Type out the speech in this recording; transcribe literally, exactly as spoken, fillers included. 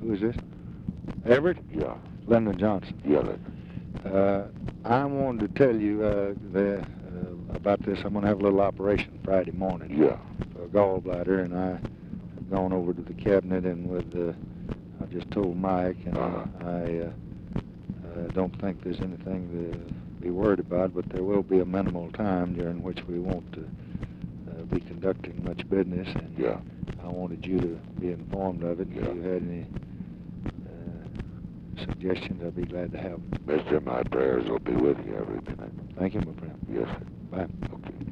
Who is this? Everett? Yeah. Lyndon Johnson. Yeah, Lyndon. Uh, I wanted to tell you uh, the, uh, about this. I'm going to have a little operation Friday morning. Yeah. For a gallbladder, and I have gone over to the cabinet and with, uh, I just told Mike, and Uh-huh. I uh, uh, don't think there's anything to be worried about, but there will be a minimal time during which we won't uh, uh, be conducting much business, and Yeah. I wanted you to be informed of it. Yeah. If you had any uh, suggestions, I'd be glad to have them. Mister, my prayers will be with you every minute. Thank you, my friend. Yes, sir. Bye. Okay.